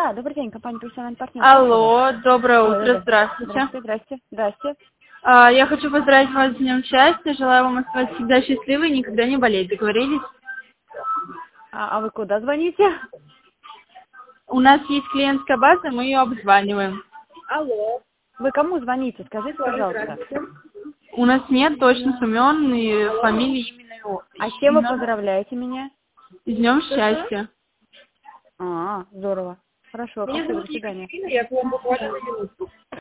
Да, добрый день, компания «Профессиональный партнер». Алло, доброе утро, Ой, здравствуйте. Здрасте. Я хочу поздравить вас с Днем счастья, желаю вам оставаться всегда счастливой и никогда не болеть. Договорились? А вы куда звоните? У нас есть клиентская база, мы ее обзваниваем. Вы кому звоните? Скажите, пожалуйста. У нас нет точных имен и фамилий, А с чем вы поздравляете меня? С Днем счастья. Здорово. Хорошо, спасибо, до свидания. Я к вам буквально на минутку.